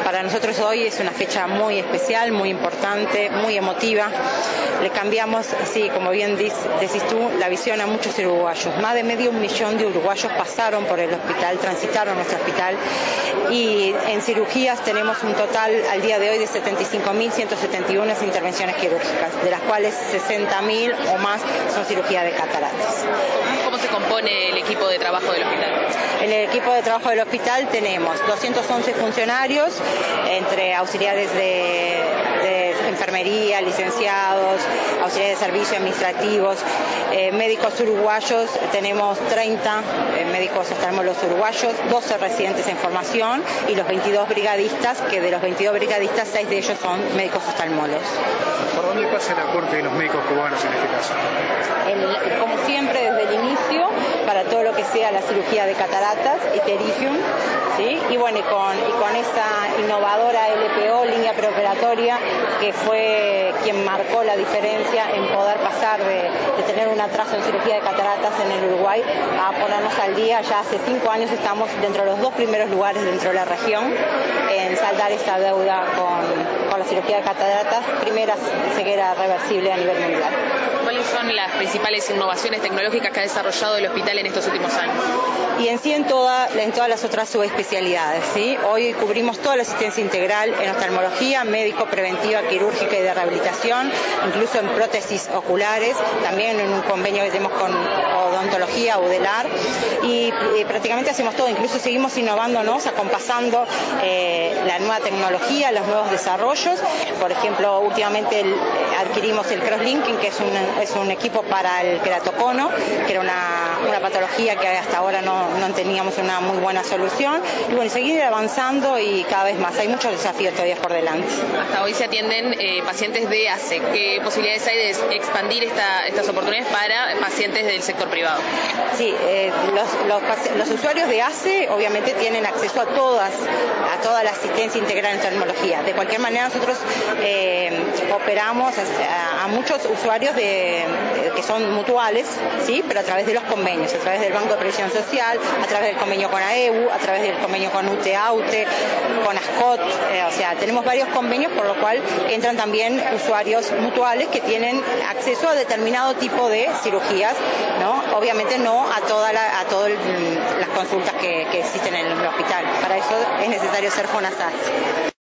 Para nosotros hoy es una fecha muy especial, muy importante, muy emotiva. Le cambiamos, sí, como bien decís tú, la visión a muchos uruguayos. Más de medio millón de uruguayos pasaron por el hospital, transitaron nuestro hospital, y en cirugías tenemos un total al día de hoy de 75.171 intervenciones quirúrgicas, de las cuales 60.000 o más son cirugía de cataratas. ¿Cómo se compone el equipo de trabajo del hospital? En el equipo de trabajo del hospital tenemos 211 funcionarios, entre auxiliares de enfermería, licenciados, auxiliares de servicios administrativos, médicos uruguayos, tenemos 30 médicos oftalmólogos uruguayos, 12 residentes en formación y los 22 brigadistas, que de los 22 brigadistas, 6 de ellos son médicos oftalmólogos. ¿Por dónde pasa el aporte de los médicos cubanos en este caso? Como siempre, desde el inicio, para todo lo que sea la cirugía de cataratas y pterygium, ¿sí? Y bueno, y con esa innovadora LPO, línea preoperatoria, que fue quien marcó la diferencia en poder pasar de tener un atraso en cirugía de cataratas en el Uruguay a ponernos al día. Ya hace 5 años estamos dentro de los 2 primeros lugares dentro de la región en saldar esta deuda con la cirugía de cataratas, primera ceguera reversible a nivel mundial. ¿Cuáles son las principales innovaciones tecnológicas que ha desarrollado el hospital en estos últimos años? Y en sí en todas las otras subespecialidades, ¿sí? Hoy cubrimos toda la asistencia integral en oftalmología, médico, preventiva, quirúrgica y de rehabilitación, incluso en prótesis oculares, también en un convenio que tenemos con odontología, UDELAR, y prácticamente hacemos todo, incluso seguimos innovándonos, acompasando la nueva tecnología, los nuevos desarrollos. Por ejemplo, últimamente adquirimos el crosslinking, que es un equipo para el queratocono, que era una patología que hasta ahora no teníamos una muy buena solución. Y bueno, seguir avanzando y cada vez más. Hay muchos desafíos todavía por delante. Hasta hoy se atienden pacientes de ACE. ¿Qué posibilidades hay de expandir estas oportunidades para pacientes del sector privado? Sí, los usuarios de ACE obviamente tienen acceso a toda la asistencia integral en oftalmología. De cualquier manera, nosotros operamos a muchos usuarios que son mutuales, ¿sí? Pero a través de los convenios, a través del Banco de Previsión Social, a través del convenio con AEU, a través del convenio con UTE-AUTE, con ASCOT, o sea, tenemos varios convenios, por lo cual entran también usuarios mutuales que tienen acceso a determinado tipo de cirugías, ¿no? Obviamente no a todas las consultas que existen en el hospital. Para eso es necesario ser FONASA.